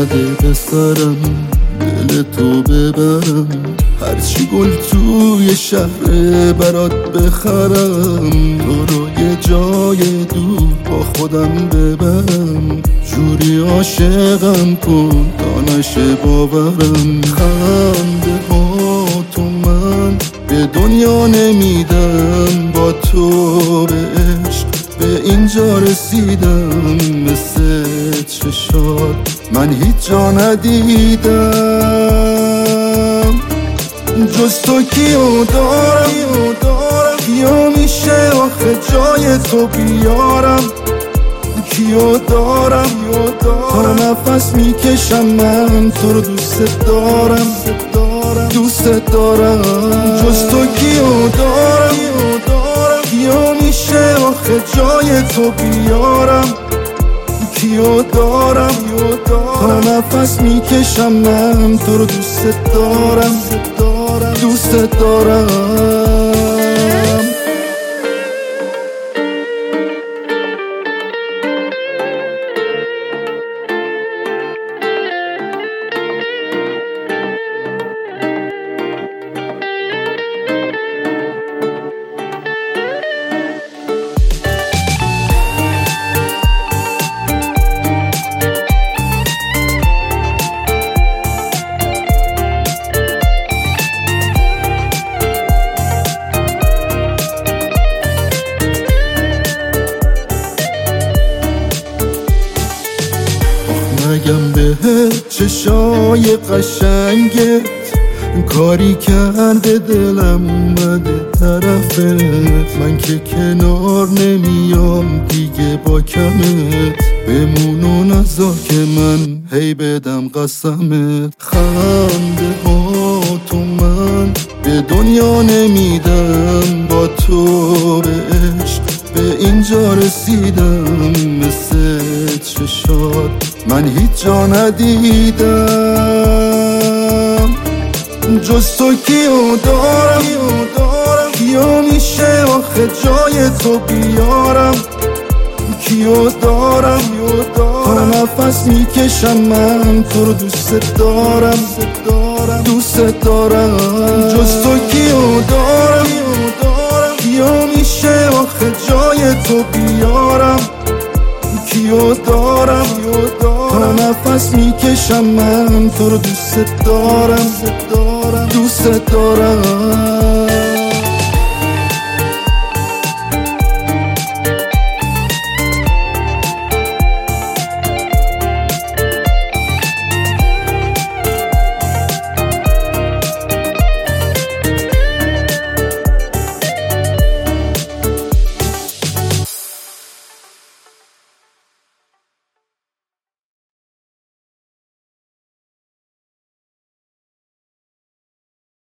اومده به سرم دل تو ببرم، هرچی گل توی شهر برات بخرم، تو رو یه جای دور با خودم ببرم، جوری عاشقم کن تا نشه باورم. خنده با تو من به دنیا نمیدم، با تو به عشق به اینجا رسیدم، مثل چشات من هیچ جا ندیدم، جز تو کیو دارم، کیو میشه آخه جای تو بیارم، کیو دارم تا نفس میکشم من تو رو دوست دارم، دوست دارم، جز تو کیو دارم، کیو میشه آخه جای تو بیارم، کیو دارم تا نفس میکشم من تو رو دوست دارم، دوست دارم. نگم به چشای قشنگت کاری کرده دلم اومده طرفت، من که کنار نمیام دیگه با کمت، بمون و نذار که من هی بدم قسمت. خنده با تو من به دنیا نمیدم، با تو به عشق به اینجا رسیدم، مثل چشات من هیچ جا ندیدم، جز تو کیو دارم، کیو میشه آخه جای تو بیارم، کیو دارم تا نفس میکشم من تو رو دوست دارم، دوست دارم، جز تو کیو دارم، کیو میشه آخه جای تو بیارم، کیو دارم تا نفس میکشم من تو رو دوست دارم، دوست دارم.